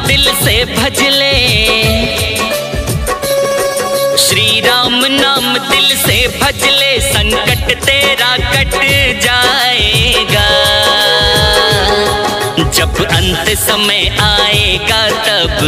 दिल से भज ले, श्री राम नाम दिल से भज ले, संकट तेरा कट जाएगा। जब अंत समय आएगा तब,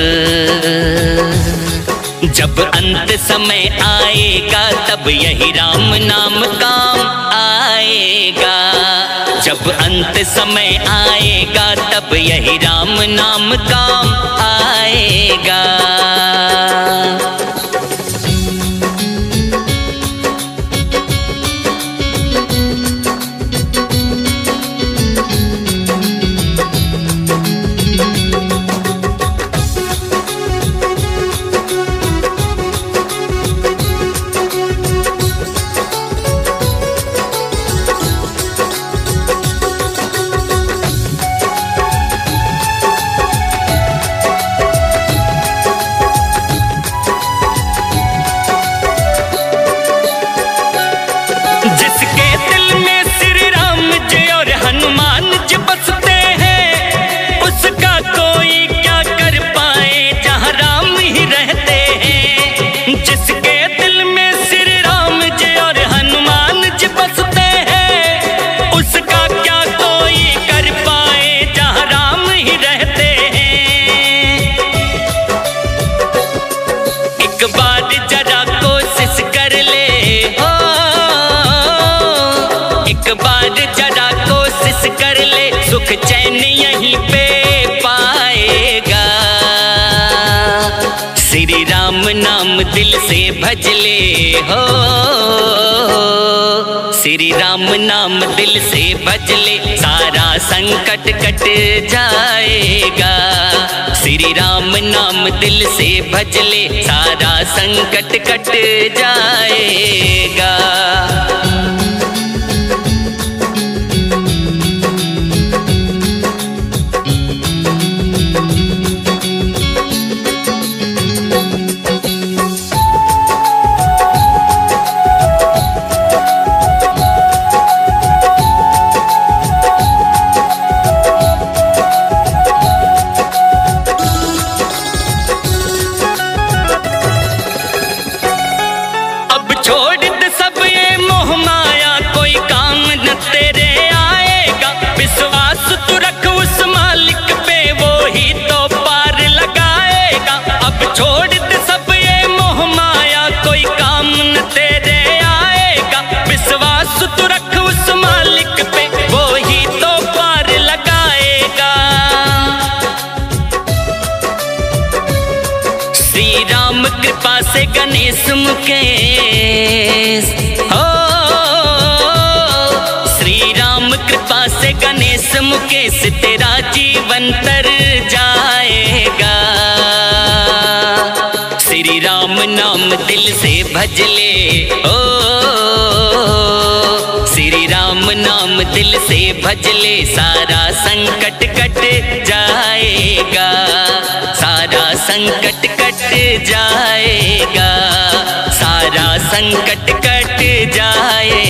जब अंत समय आएगा तब यही राम नाम काम आएगा। जब अंत समय आएगा तब यही राम नाम काम आएगा। जरा कोशिश कर ले, सुख चैन यहीं पे पाएगा। श्री राम नाम दिल से भज ले हो, श्री राम नाम दिल से भज ले, सारा संकट कट जाएगा। श्री राम नाम दिल से भज ले, सारा संकट कट जाएगा। छोड़ दे सब ये मोह माया, कोई काम न तेरे आएगा। विश्वास तू रख उस मालिक पे, वो ही तो पार लगाएगा। अब छोड़ दे सब ये मोह माया, कोई काम न तेरे आएगा। विश्वास तू रख उस मालिक पे, वो ही तो पार लगाएगा। श्री राम कृपा से गणेश मुकेश हो, श्री राम कृपा से गणेश मुकेश, तेरा जीवन तर जाएगा। श्री राम नाम दिल से भज ले ओ, श्री राम नाम दिल से भज ले, सारा संकट कट जाएगा। सारा संकट कट जाएगा, सारा संकट कट जाएगा।